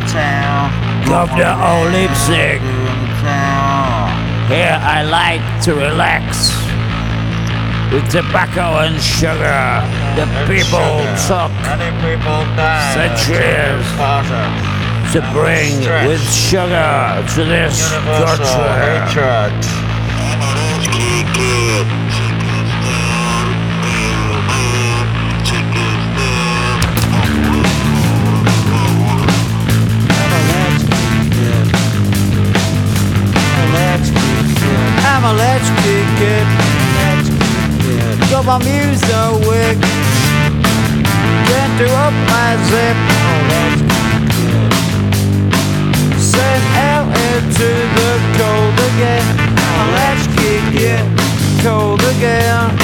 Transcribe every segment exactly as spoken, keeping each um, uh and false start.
Governor of Leipzig. Here I like to relax with tobacco and sugar. The people took centuries to bring with sugar to this culture. I'm a let's kick it. Got my music. Can't do up my zip. Send out into the cold again. I'm a let's kick it. Cold again.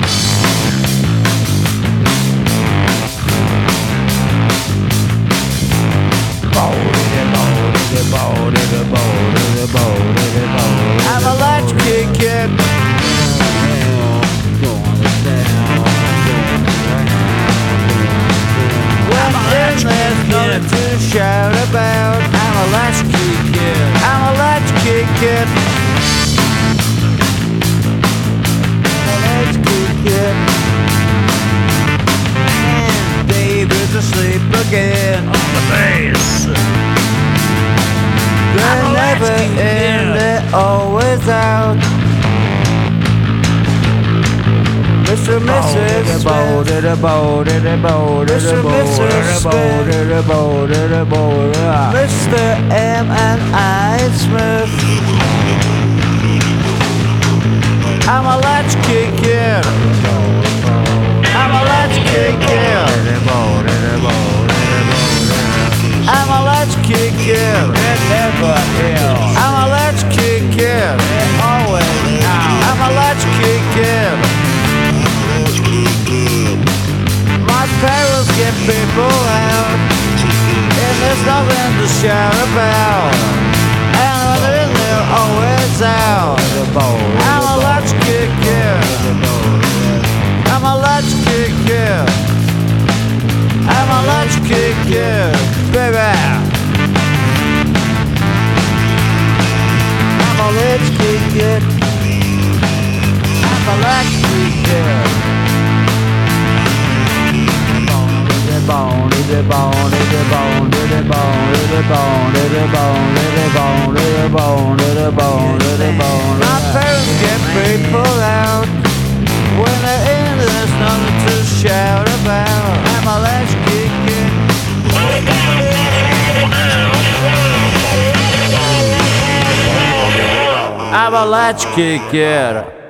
I'm a latch kick it. When there's nothing to shout about, I'm a latch kick it. I'm a latch kick it. I'm a latch kick it. And David's asleep again. On the bass. They're never in, they're always out. Mister and Missus Smith. Mister and Missus Smith. Mister M and I Smith. I'm a latch kicker. I'm a latch kicker. I'm a latch kicker. I'm a latch kicker. Always now. I'm a latch kicker. My parents get people out, and there's nothing to shout about. And when they're in, they're always out. I'm a latch kicker. I'm a latch kicker. I'm a latch kicker, baby. I'm a latch kicker. I'm a latch kicker. Bone, is it bone, is it bone, is it bone, is it bone, is it bone, is it bone, is it bone, is it bone, is it bone. My parents get people out. When they're in, there's nothing to shout about. I'm a latch kicker. I'm a latch kicker.